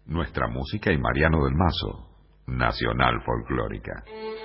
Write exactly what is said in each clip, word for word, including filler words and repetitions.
nuestra música y Mariano del Mazo, Nacional Folclórica.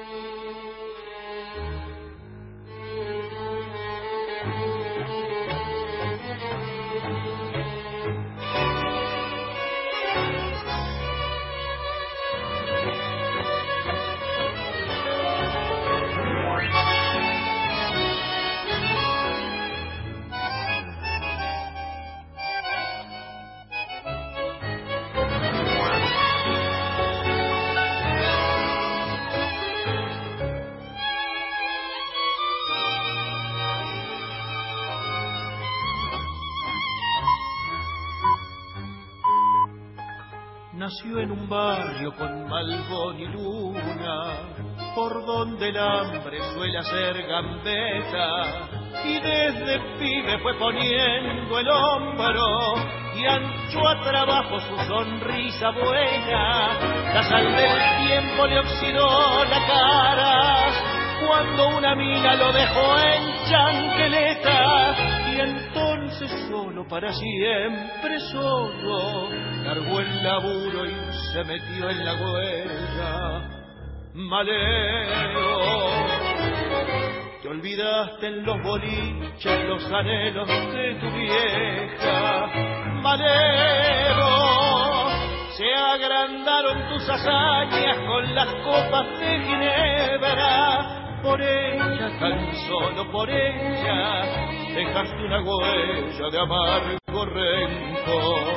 Nació en un barrio con malvón y luna, por donde el hambre suele hacer gambeta, y desde pibe fue poniendo el hombro y anchó a trabajo su sonrisa buena. La sal del tiempo le oxidó la cara cuando una mina lo dejó en chanqueleta, y entonces solo para siempre solo largó el laburo y se metió en la huella. Malero, te olvidaste en los boliches los anhelos de tu vieja. Malero, se agrandaron tus hazañas con las copas de Ginebra. Por ella, tan solo por ella, dejaste una huella de amargo rencor.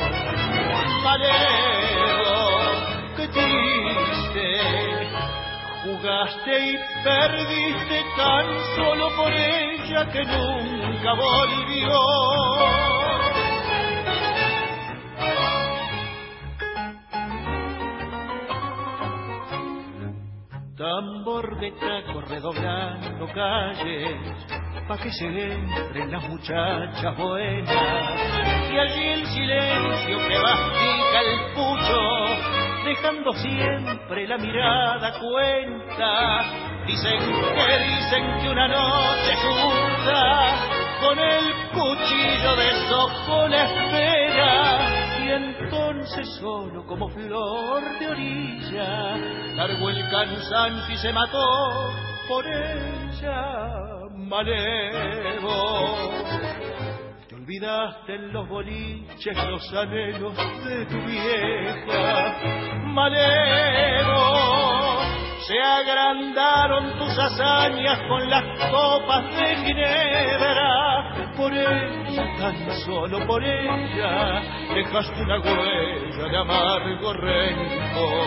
Malero, qué triste, jugaste y perdiste tan solo por ella que nunca volvió. Tambor de taco redoblando calles, pa' que se entren las muchachas buenas, y allí el silencio que mastica el pucho, dejando siempre la mirada cuenta. Dicen que dicen que una noche justa, con el cuchillo de sojo la espera, y entonces solo como flor de orilla largó el cansancio y se mató por ella. Malero, te olvidaste en los boliches los anhelos de tu vieja. Malero, se agrandaron tus hazañas con las copas de Ginebra. Por ella, tan solo por ella, dejaste una huella de amargo rencor.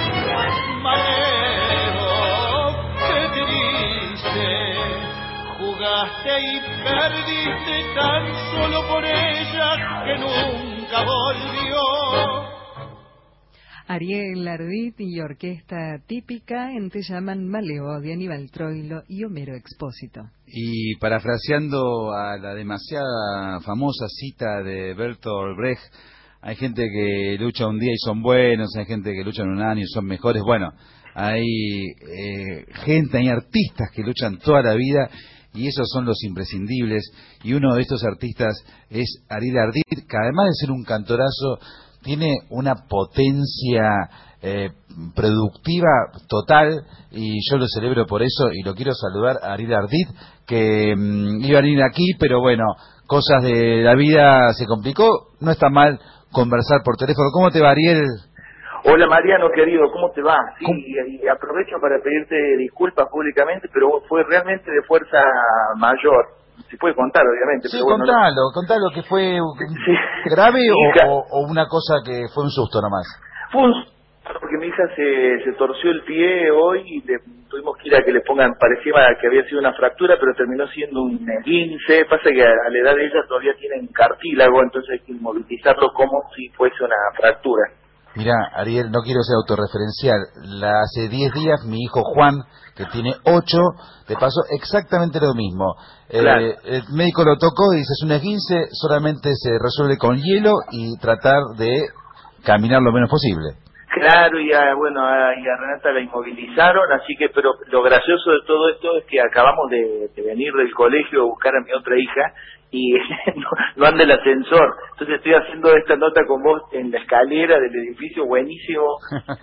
Malero, qué triste, jugaste y perdiste tan solo por ella que nunca volvió. Ariel Ardit y orquesta típica en Te llaman Maleo, de Aníbal Troilo y Homero Expósito. Y parafraseando a la demasiada famosa cita de Bertolt Brecht, hay gente que lucha un día y son buenos, hay gente que lucha un año y son mejores. Bueno, hay eh, gente, hay artistas que luchan toda la vida y esos son los imprescindibles. Y uno de estos artistas es Ariel Ardit, que además de ser un cantorazo, tiene una potencia eh, productiva total, y yo lo celebro por eso, y lo quiero saludar a Ariel Ardit, que mmm, iba a venir aquí, pero bueno, cosas de la vida se complicó. No está mal conversar por teléfono. ¿Cómo te va, Ariel? Hola, Mariano, querido, ¿cómo te va? Sí, y aprovecho para pedirte disculpas públicamente, pero fue realmente de fuerza mayor. Se puede contar, obviamente. Sí, pero bueno, contalo, no... contalo, que fue sí. grave o, o, o una cosa que fue un susto nomás. Fue un susto, porque mi hija se, se torció el pie hoy y le tuvimos que ir a que le pongan, parecía que había sido una fractura, pero terminó siendo un esguince. Pasa que a, a la edad de ella todavía tienen cartílago, entonces hay que inmovilizarlo como si fuese una fractura. Mirá, Ariel, no quiero ser autorreferencial. La, hace diez días mi hijo Juan, que tiene ocho, le pasó exactamente lo mismo. Claro. Eh, el médico lo tocó y dice, es un esguince, solamente se resuelve con hielo y tratar de caminar lo menos posible. Claro, y a, bueno, a, y a Renata la inmovilizaron, así que, pero lo gracioso de todo esto es que acabamos de, de venir del colegio a buscar a mi otra hija, y no, no anda el ascensor. Entonces estoy haciendo esta nota con vos en la escalera del edificio, buenísimo,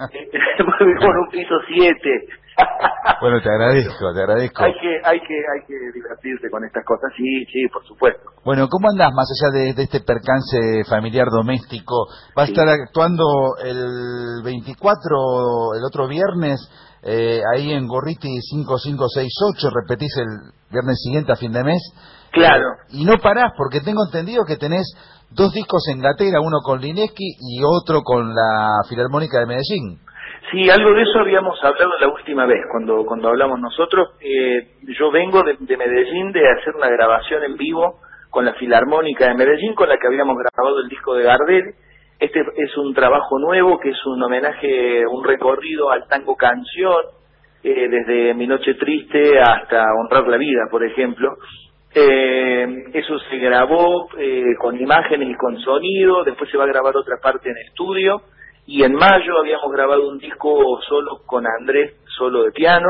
por un piso siete. Bueno, te agradezco, te agradezco. Hay que, hay que, hay que divertirse con estas cosas, sí, sí, por supuesto. Bueno, ¿cómo andás más allá de, de este percance familiar doméstico? ¿Va a Sí. estar actuando el veinticuatro, el otro viernes, eh, ahí en Gorriti cinco cinco seis ocho? ¿Repetís el viernes siguiente a fin de mes? Claro. Eh, y no parás, porque tengo entendido que tenés dos discos en gatera, uno con Lineski y otro con la Filarmónica de Medellín. Sí, algo de eso habíamos hablado la última vez, cuando cuando hablamos nosotros. Eh, yo vengo de, de Medellín de hacer una grabación en vivo con la Filarmónica de Medellín, con la que habíamos grabado el disco de Gardel. Este es un trabajo nuevo, que es un homenaje, un recorrido al tango canción, eh, desde Mi Noche Triste hasta Honrar la Vida, por ejemplo. Eh, eso se grabó eh, con imágenes y con sonido, después se va a grabar otra parte en estudio, y en mayo habíamos grabado un disco solo con Andrés, solo de piano,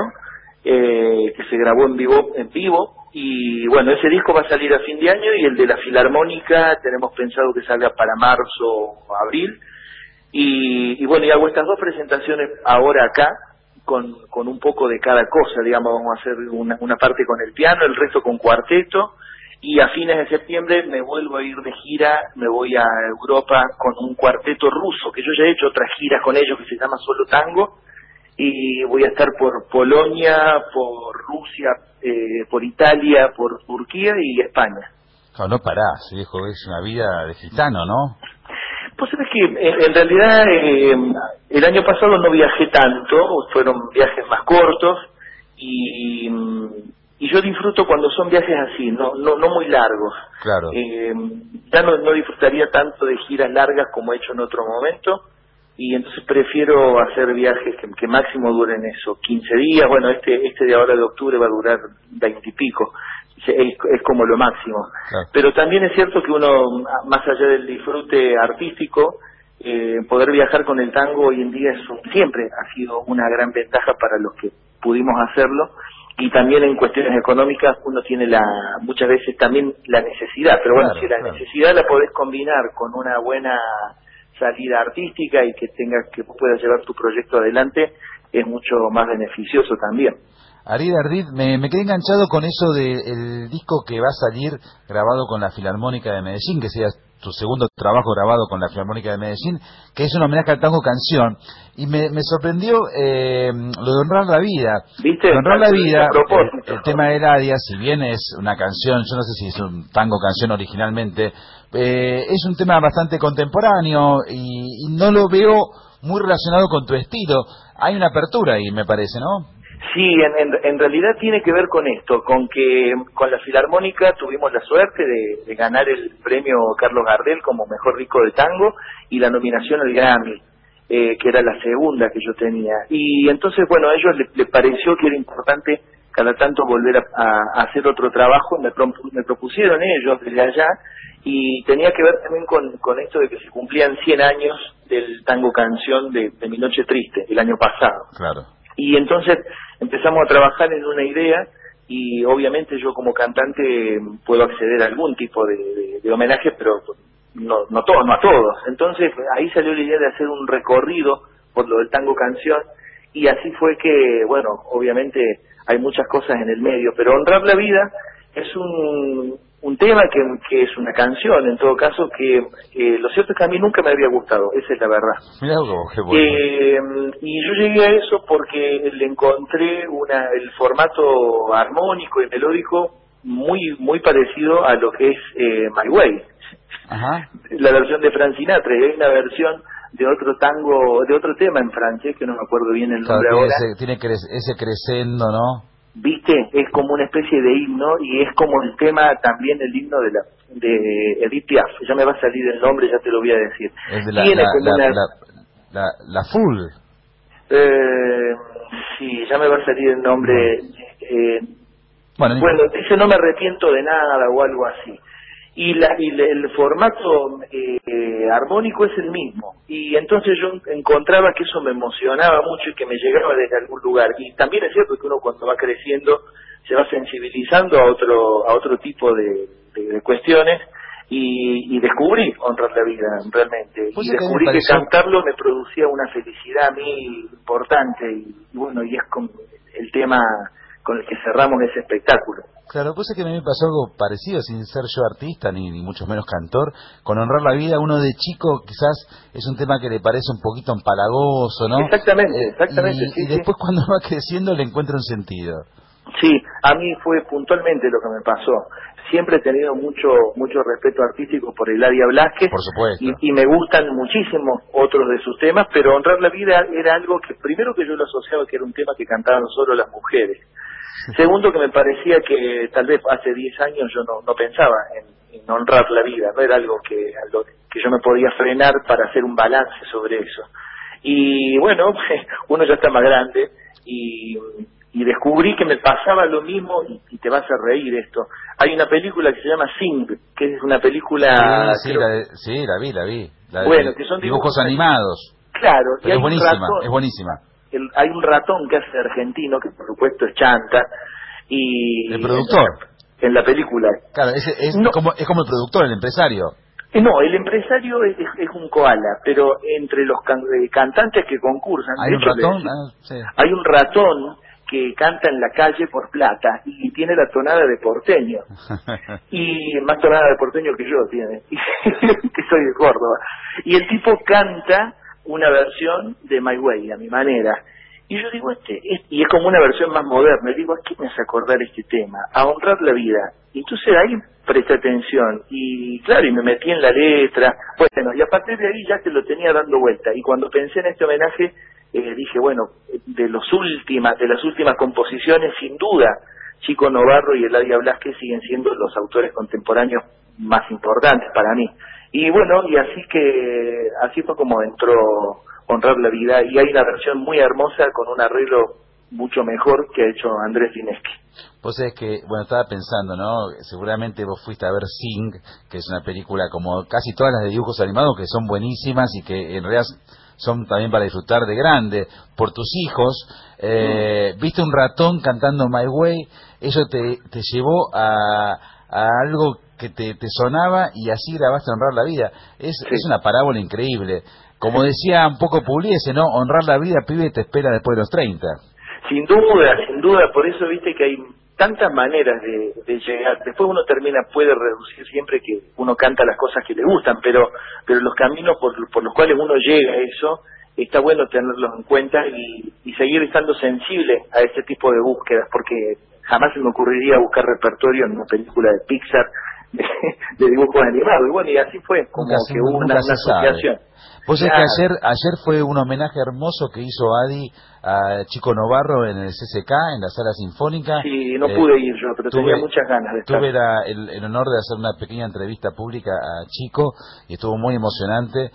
eh, que se grabó en vivo, en vivo, y bueno, ese disco va a salir a fin de año, y el de la Filarmónica tenemos pensado que salga para marzo o abril, y, y bueno, y hago estas dos presentaciones ahora acá, con, con un poco de cada cosa, digamos, vamos a hacer una, una parte con el piano, el resto con cuarteto, y a fines de septiembre me vuelvo a ir de gira, me voy a Europa con un cuarteto ruso, que yo ya he hecho otras giras con ellos, que se llama Solo Tango, y voy a estar por Polonia, por Rusia, eh, por Italia, por Turquía y España. No, no parás, viejo, es una vida de gitano, ¿no? Pues sabes que en, en realidad eh, el año pasado no viajé tanto, fueron viajes más cortos, y... y yo disfruto cuando son viajes así, no no no muy largos. Claro. Eh, ya no, no disfrutaría tanto de giras largas como he hecho en otro momento, y entonces prefiero hacer viajes que, que máximo duren eso, quince días. Bueno, este este de ahora de octubre va a durar veinte y pico, es, es como lo máximo. Claro. Pero también es cierto que uno, más allá del disfrute artístico, eh, poder viajar con el tango hoy en día es un, siempre ha sido una gran ventaja para los que pudimos hacerlo. Y también en cuestiones económicas uno tiene la muchas veces también la necesidad, pero bueno, Claro, si la claro. necesidad la podés combinar con una buena salida artística y que tengas que puedas llevar tu proyecto adelante, es mucho más beneficioso también. Ariel Ardit, me, me quedé enganchado con eso del disco que va a salir grabado con la Filarmónica de Medellín, que sea tu segundo trabajo grabado con la Filarmónica de Medellín, que es un homenaje al tango canción, y me, me sorprendió eh, lo de Honrar la Vida. ¿Viste? De Honrar la Vida, A propósito. el, el tema del Aria, si bien es una canción, yo no sé si es un tango canción originalmente, eh, es un tema bastante contemporáneo y, y no lo veo muy relacionado con tu estilo. Hay una apertura ahí, me parece, ¿no? Sí, en, en, en realidad tiene que ver con esto, con que con la Filarmónica tuvimos la suerte de, de ganar el premio Carlos Gardel como mejor disco de tango y la nominación al Grammy, eh, que era la segunda que yo tenía. Y entonces, bueno, a ellos les, les pareció que era importante cada tanto volver a, a, a hacer otro trabajo, me, pro, me propusieron ellos desde allá, y tenía que ver también con, con esto de que se cumplían cien años del tango canción de, de Mi Noche Triste, el año pasado. Claro. Y entonces empezamos a trabajar en una idea, y obviamente yo como cantante puedo acceder a algún tipo de, de, de homenaje, pero no, no, todo, no a todos. Entonces ahí salió la idea de hacer un recorrido por lo del tango canción, y así fue que, bueno, obviamente hay muchas cosas en el medio, pero Honrar la Vida es un, un tema que, que es una canción, en todo caso, que eh, lo cierto es que a mí nunca me había gustado, esa es la verdad. Mirá vos, qué bueno. Eh, y yo llegué a eso porque le encontré una, el formato armónico y melódico muy muy parecido a lo que es eh, My Way, Ajá. la versión de Frank Sinatra, y hay una versión de otro tango, de otro tema en francés, que no me acuerdo bien el Claro, nombre tiene ahora. ese, tiene cre- ese crescendo, ¿no? ¿Viste? Es como una especie de himno, y es como el tema también, el himno de la de Edith Piaf. Ya me va a salir el nombre, ya te lo voy a decir. Es de la, Tiene la, como la, una... la, la, la full. Eh, sí, ya me va a salir el nombre. Eh, Bueno, bueno, dice No me arrepiento de nada o algo así. Y, la, y la, el formato eh, armónico es el mismo. Y entonces yo encontraba que eso me emocionaba mucho y que me llegaba desde algún lugar. Y también es cierto que uno cuando va creciendo se va sensibilizando a otro a otro tipo de, de, de cuestiones, y, y descubrí honrar la vida realmente, pues y descubrí que, pareció... que cantarlo me producía una felicidad a mí importante, y, y bueno, y es con el tema con el que cerramos ese espectáculo. Claro, pues es que a mí me pasó algo parecido, sin ser yo artista, ni, ni mucho menos cantor. Con honrar la vida, uno de chico quizás es un tema que le parece un poquito empalagoso, ¿no? Exactamente, eh, exactamente. Y, sí, y después sí. cuando va creciendo le encuentra un sentido. Sí, a mí fue puntualmente lo que me pasó. Siempre he tenido mucho mucho respeto artístico por Eladia Blasquez. Por supuesto. Y, y me gustan muchísimo otros de sus temas, pero honrar la vida era algo que, primero, que yo lo asociaba que era un tema que cantaban solo las mujeres. Segundo, que me parecía que tal vez hace diez años yo no, no pensaba en, en honrar la vida, no era algo que, algo que yo me podía frenar para hacer un balance sobre eso. Y bueno, uno ya está más grande y, y descubrí que me pasaba lo mismo, y, y te vas a reír esto. Hay una película que se llama Sing, que es una película... Sí, sí, la, de, sí la vi, la vi. La bueno, de, que son dibujos, dibujos animados. Claro, pero y hay es buenísima, un ratón, es buenísima. El, hay un ratón que hace argentino, que por supuesto es Chanta, y... El productor. En, en la película. Claro, es, es, no, como, es como el productor, el empresario. No, el empresario es, es, es un koala, pero entre los can, eh, cantantes que concursan... ¿Hay de un hecho, ratón? le, Ah, sí. Hay un ratón que canta en la calle por plata y tiene la tonada de porteño. Y más tonada de porteño que yo tiene, que soy de Córdoba. Y el tipo canta una versión de My Way, a mi manera. Y yo digo, este, este, y es como una versión más moderna. Y digo, ¿a qué me hace acordar este tema? A honrar la vida. Y entonces ahí presté atención. Y claro, y me metí en la letra. Bueno, y a partir de ahí ya te lo tenía dando vuelta. Y cuando pensé en este homenaje, eh, dije, bueno, de los últimas, de las últimas composiciones, sin duda, Chico Novarro y Eladia Blasquez siguen siendo los autores contemporáneos más importantes para mí. Y bueno, y así que, así fue como entró Honrar la Vida, y hay una versión muy hermosa con un arreglo mucho mejor que ha hecho Andrés Linesky. Vos sabés que, bueno, estaba pensando, ¿no? Seguramente vos fuiste a ver Sing, que es una película como casi todas las de dibujos animados, que son buenísimas y que en realidad son también para disfrutar de grande, por tus hijos. Eh, mm. Viste un ratón cantando My Way, eso te, te llevó a, a algo que te, te sonaba, y así grabaste Honrar la Vida. Es, sí. es una parábola increíble. Como decía un poco Pugliese, ¿no? Honrar la vida, pibe, te espera después de los treinta. Sin duda, sin duda. Por eso viste que hay tantas maneras de, de llegar. Después uno termina, puede reducir siempre que uno canta las cosas que le gustan, pero pero los caminos por, por los cuales uno llega a eso, está bueno tenerlos en cuenta y, y seguir estando sensible a este tipo de búsquedas, porque jamás se me ocurriría buscar repertorio en una película de Pixar de, de dibujos animados. Y bueno, y así fue, como nunca que hubo una, una asociación. Vos sabés que ayer, ayer fue un homenaje hermoso que hizo Adi a Chico Novarro en el C C K, en la Sala Sinfónica. Sí, no eh, pude ir yo, pero tuve, tenía muchas ganas de estar. Tuve la, el, el honor de hacer una pequeña entrevista pública a Chico, y estuvo muy emocionante,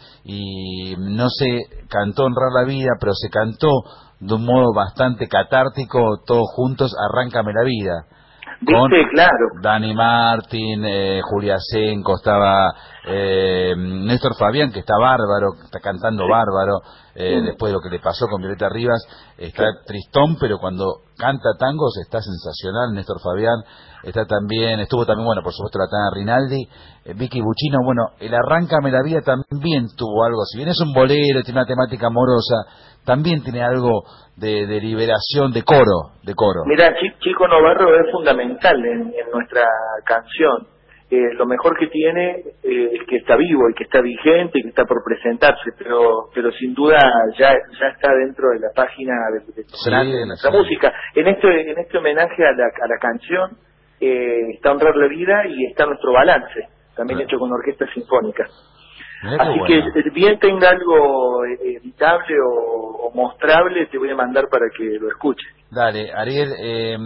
y no se cantó Honrar la Vida, pero se cantó de un modo bastante catártico, todos juntos, Arráncame la Vida. Con ¿Viste? Claro. Dani Martín, eh, Julia Senco, estaba eh, Néstor Fabián, que está bárbaro, está cantando sí. bárbaro, eh, sí. después de lo que le pasó con Violeta Rivas, está sí. tristón, pero cuando canta tangos está sensacional. Néstor Fabián está también, estuvo también, bueno, por supuesto, la Tana Rinaldi, eh, Vicky Buchino. Bueno, el Arráncame la Vida también tuvo algo, si bien es un bolero, tiene una temática amorosa, también tiene algo de, de liberación, de coro, de coro. Mirá, Chico Novarro es fundamental en, en nuestra canción. Eh, lo mejor que tiene eh, es que está vivo y que está vigente y que está por presentarse, pero pero sin duda ya ya está dentro de la página de, de, sí, de nuestra sí. música. En este en este homenaje a la, a la canción eh, está Honrar la Vida y está nuestro balance, también claro. hecho con orquesta sinfónica. Mirá Así que, bueno. que bien tenga algo editable o, o mostrable, te voy a mandar para que lo escuches. Dale, Ariel, eh,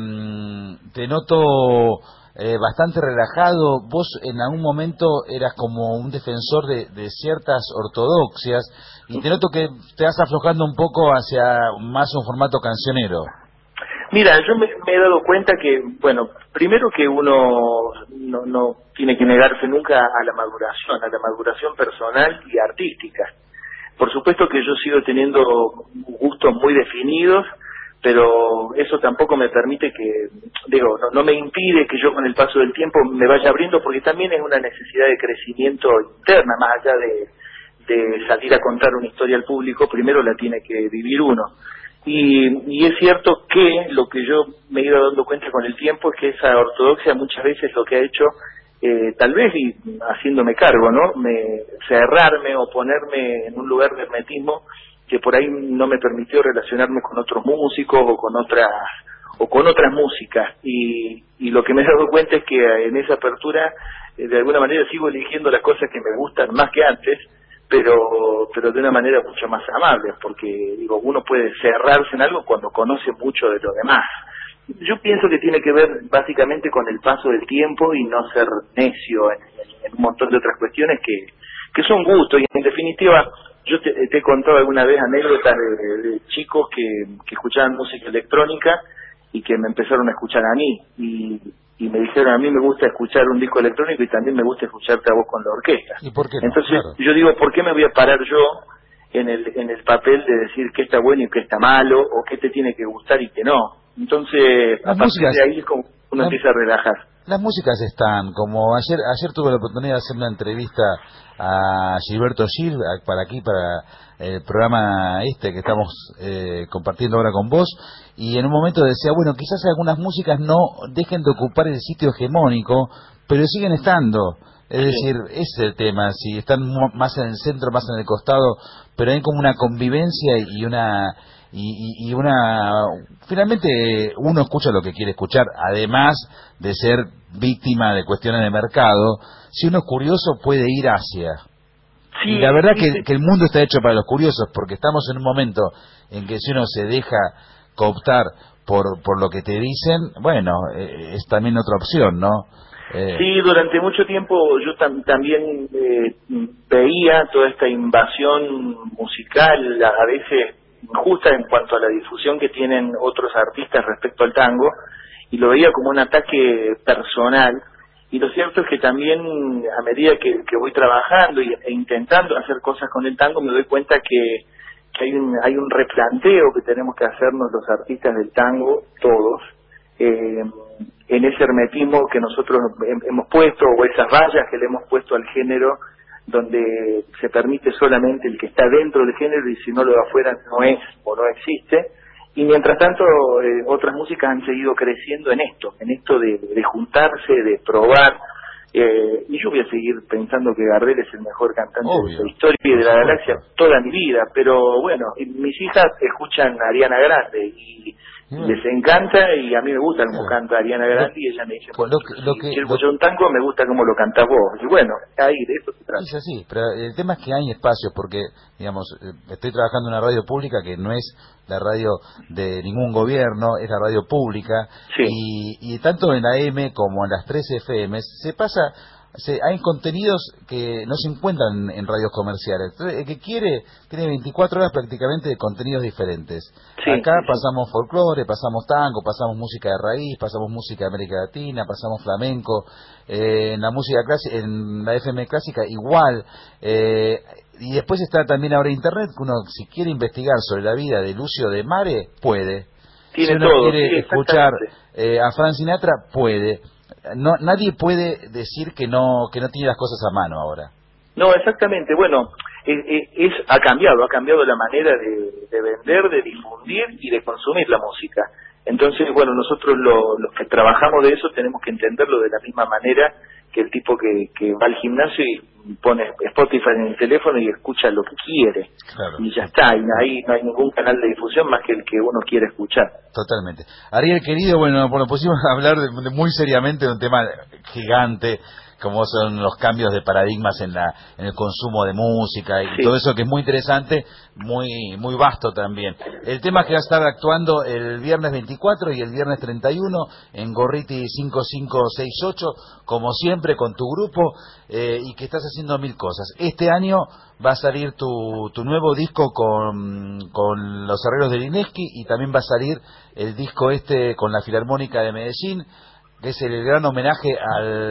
te noto eh, bastante relajado. Vos en algún momento eras como un defensor de, de ciertas ortodoxias, y te noto que te vas aflojando un poco hacia más un formato cancionero. Mira, yo me, me he dado cuenta que, bueno, primero que uno no, no tiene que negarse nunca a la maduración, a la maduración personal y artística. Por supuesto que yo sigo teniendo gustos muy definidos, pero eso tampoco me permite que, digo, no, no me impide que yo con el paso del tiempo me vaya abriendo, porque también es una necesidad de crecimiento interna, más allá de, de salir a contar una historia al público, primero la tiene que vivir uno. Y, y es cierto que lo que yo me he ido dando cuenta con el tiempo es que esa ortodoxia muchas veces lo que ha hecho, eh, tal vez y haciéndome cargo, ¿no? Me, cerrarme o ponerme en un lugar de hermetismo que por ahí no me permitió relacionarme con otros músicos o con otras o con otras músicas. Y, y lo que me he dado cuenta es que en esa apertura, eh, de alguna manera sigo eligiendo las cosas que me gustan más que antes, pero pero de una manera mucho más amable, porque digo, uno puede cerrarse en algo cuando conoce mucho de lo demás. Yo pienso que tiene que ver básicamente con el paso del tiempo y no ser necio en, en, en un montón de otras cuestiones que, que son gustos. Y en definitiva, yo te, te he contado alguna vez anécdotas de, de chicos que, que escuchaban música electrónica y que me empezaron a escuchar a mí, y, y me dijeron, a mí me gusta escuchar un disco electrónico y también me gusta escucharte a vos con la orquesta. ¿Y por qué no? Entonces Claro. yo digo, ¿por qué me voy a parar yo en el en el papel de decir qué está bueno y qué está malo, o qué te tiene que gustar y qué no? Entonces, Las a partir músicas, de ahí es como uno la, empieza a relajar. Las músicas están, como ayer ayer tuve la oportunidad de hacer una entrevista a Gilberto Gil, a- para aquí, para el programa este que estamos eh, compartiendo ahora con vos, y en un momento decía, bueno, quizás algunas músicas no dejen de ocupar el sitio hegemónico, pero siguen estando. Es Sí. decir, ese es el tema, si están mu- más en el centro, más en el costado, pero hay como una convivencia y una y, y, y una finalmente uno escucha lo que quiere escuchar, además de ser víctima de cuestiones de mercado. Si uno es curioso puede ir hacia, Sí, y la verdad sí, que, sí. que el mundo está hecho para los curiosos, porque estamos en un momento en que si uno se deja cooptar por por lo que te dicen, bueno, eh, es también otra opción, ¿no? Eh, Sí, durante mucho tiempo yo tam- también eh, veía toda esta invasión musical, a a veces injusta en cuanto a la difusión que tienen otros artistas respecto al tango, y lo veía como un ataque personal. Y lo cierto es que también, a medida que, que voy trabajando y, e intentando hacer cosas con el tango, me doy cuenta que, que hay un hay un replanteo que tenemos que hacernos los artistas del tango, todos, eh, en ese hermetismo que nosotros hem- hemos puesto, o esas vallas que le hemos puesto al género, donde se permite solamente el que está dentro del género, y si no, lo de afuera no es o no existe. Y mientras tanto, eh, otras músicas han seguido creciendo en esto, en esto de, de juntarse, de probar. Eh, y yo voy a seguir pensando que Gardel es el mejor cantante Obvio, de la historia y de por la supuesto. galaxia toda mi vida. Pero bueno, y mis hijas escuchan a Ariana Grande y Mm. les encanta, y a mí me gusta cómo Claro. canta Ariana Grande, y ella me dice, Lo bueno, que- lo si que- quiero lo- escuchar un tango, me gusta cómo lo cantás vos. Y bueno, ahí de eso se trata. Es así, pero el tema es que hay espacios, porque, digamos, eh, estoy trabajando en una radio pública que no es la radio de ningún gobierno, es la radio pública, Sí. y, y tanto en la A M como en las tres F M se pasa, se, hay contenidos que no se encuentran en radios comerciales. Entonces, el que quiere, tiene veinticuatro horas prácticamente de contenidos diferentes. Sí, Acá sí, sí. pasamos folclore, pasamos tango, pasamos música de raíz, pasamos música de América Latina, pasamos flamenco, eh, en la música clásica, en la F M clásica igual, eh, y después está también ahora internet, que uno si quiere investigar sobre la vida de Lucio de Mare, puede. Tiene Si uno todo, quiere sí, escuchar exactamente. eh, a Frank Sinatra, puede. No, nadie puede decir que no que no tiene las cosas a mano ahora. No, exactamente. Bueno, es, es- es- ha cambiado, ha cambiado la manera de, de vender, de difundir y de consumir la música. Entonces, bueno, nosotros lo- los que trabajamos de eso tenemos que entenderlo de la misma manera que el tipo que, que va al gimnasio y pone Spotify en el teléfono y escucha lo que quiere. Claro. Y ya está, y ahí no hay ningún canal de difusión más que el que uno quiere escuchar. Totalmente. Ariel, querido, bueno, nos pusimos a hablar de, de muy seriamente de un tema gigante, como son los cambios de paradigmas en la en el consumo de música y Sí. todo eso, que es muy interesante, muy muy vasto también. El tema es que va a estar actuando el viernes veinticuatro y el viernes treinta y uno en Gorriti cinco cinco seis ocho, como siempre con tu grupo, eh, y que estás haciendo mil cosas. Este año va a salir tu, tu nuevo disco con, con los Herreros de Lineski, y también va a salir el disco este con la Filarmónica de Medellín, que es el gran homenaje al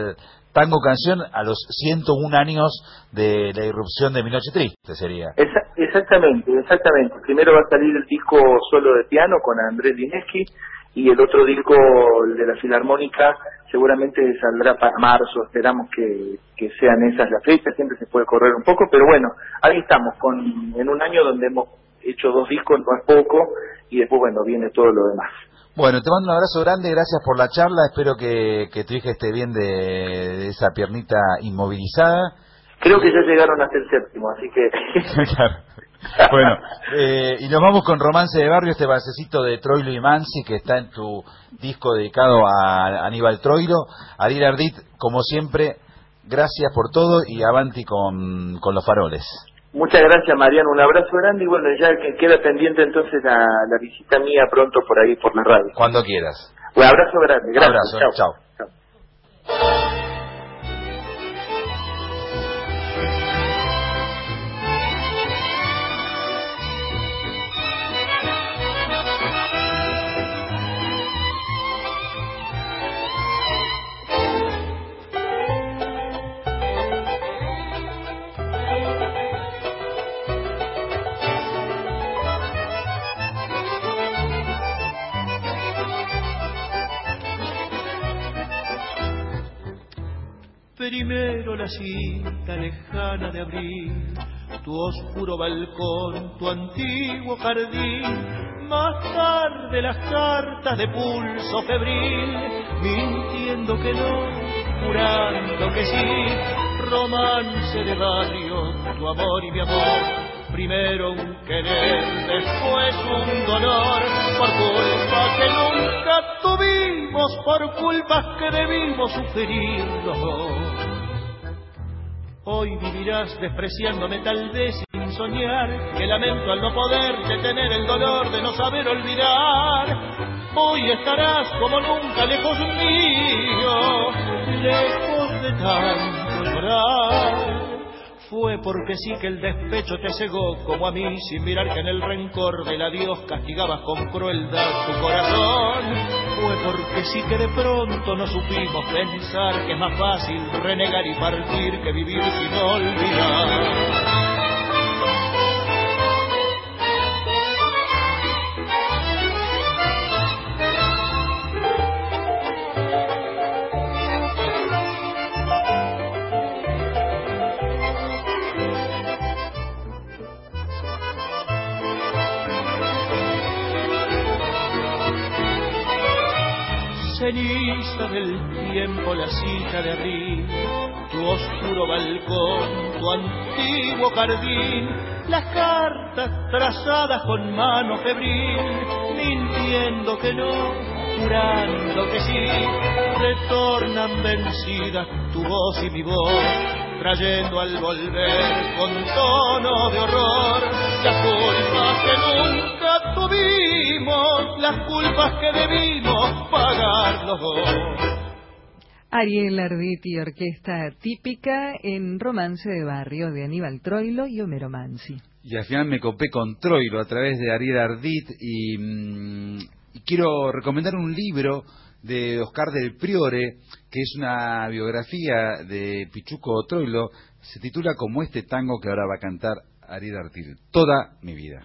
Tango Canción a los ciento un años de la irrupción de Mi Noche Triste, sería. Esa, exactamente, exactamente. Primero va a salir el disco solo de piano con Andrés Dineschi, y el otro disco, el de la Filarmónica, seguramente saldrá para marzo. Esperamos que, que sean esas las fechas, siempre se puede correr un poco, pero bueno, ahí estamos, con en un año donde hemos hecho dos discos, no es poco, y después, bueno, viene todo lo demás. Bueno, te mando un abrazo grande, gracias por la charla, espero que, que tu hija esté bien de, de esa piernita inmovilizada. Creo que ya llegaron hasta el séptimo, así que... Claro. Bueno, eh, y nos vamos con Romance de Barrio, este balsecito de Troilo y Mansi, que está en tu disco dedicado a Aníbal Troilo. Ariel Ardit, como siempre, gracias por todo y avanti con, con los faroles. Muchas gracias, Mariano, un abrazo grande, y bueno, ya que queda pendiente entonces la, la visita mía pronto por ahí, por la radio. Cuando quieras. Un abrazo grande, gracias. Abrazo, chao. Chao. Primero la cita lejana de abril, tu oscuro balcón, tu antiguo jardín, más tarde las cartas de pulso febril, mintiendo que no, jurando que sí, romance de barrio, tu amor y mi amor. Primero un querer, después un dolor, por culpas que nunca tuvimos, por culpas que debimos sufrir los dos. Hoy vivirás despreciándome tal vez sin soñar, que lamento al no poder detener el dolor de no saber olvidar. Hoy estarás como nunca lejos mío, lejos de tanto llorar. Fue porque sí que el despecho te cegó como a mí, sin mirar que en el rencor del adiós castigabas con crueldad tu corazón. Fue porque sí que de pronto no supimos pensar que es más fácil renegar y partir que vivir sin olvidar. Ceniza del tiempo, la cita de abril, tu oscuro balcón, tu antiguo jardín, las cartas trazadas con mano febril, mintiendo que no, jurando que sí, retornan vencidas tu voz y mi voz, trayendo al volver con tono de horror las culpas que nunca tuvimos, las culpas que debimos pagar los dos. Ariel Ardit y orquesta típica en Romance de Barrio de Aníbal Troilo y Homero Mansi. Y al final me copé con Troilo a través de Ariel Ardit y, mmm, y quiero recomendar un libro de Oscar del Priore, que es una biografía de Pichuco Troilo. Se titula como este tango que ahora va a cantar Ariel Ardit, Toda mi vida.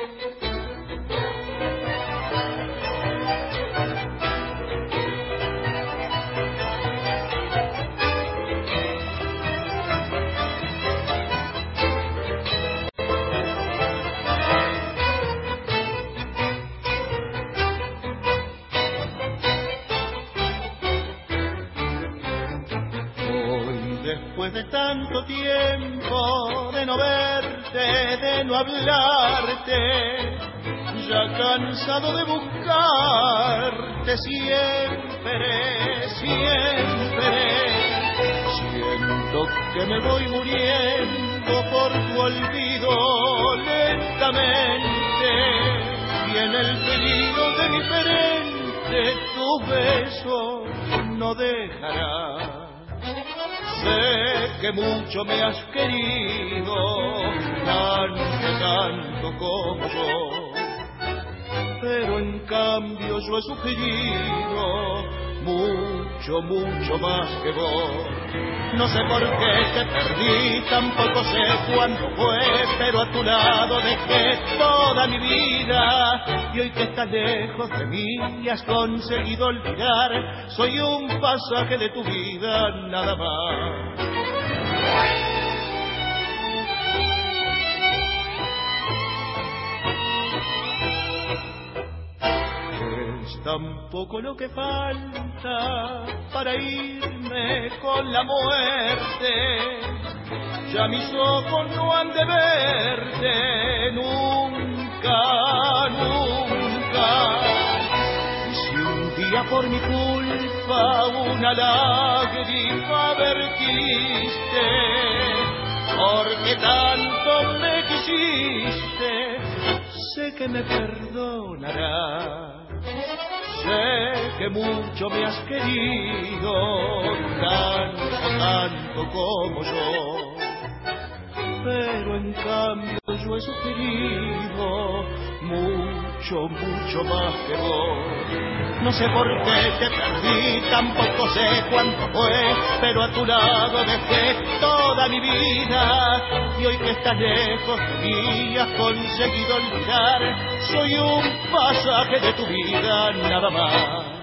Después de tanto tiempo de no verte, de no hablarte, ya cansado de buscarte siempre, siempre, siento que me voy muriendo por tu olvido lentamente, y en el peligro de mi frente tu beso no dejará. Sé que mucho me has querido, tanto, tanto como yo, pero en cambio yo he sufrido mucho, mucho más que vos. No sé por qué te perdí, tampoco sé cuándo fue, pero a tu lado dejé toda mi vida. Y hoy que estás lejos de mí y has conseguido olvidar, soy un pasaje de tu vida, nada más. Es tan poco lo que falta para irme con la muerte. Ya mis ojos no han de verte nunca, nunca. Y si un día por mi culpa una lágrima vertiste, porque tanto me quisiste, sé que me perdonarás. Sé que mucho me has querido, tanto, tanto como yo, pero en cambio yo he sufrido mucho, mucho más que vos. No sé por qué te perdí, tampoco sé cuánto fue, pero a tu lado dejé toda mi vida. Y hoy que estás lejos de mí has conseguido olvidar, soy un pasaje de tu vida, nada más.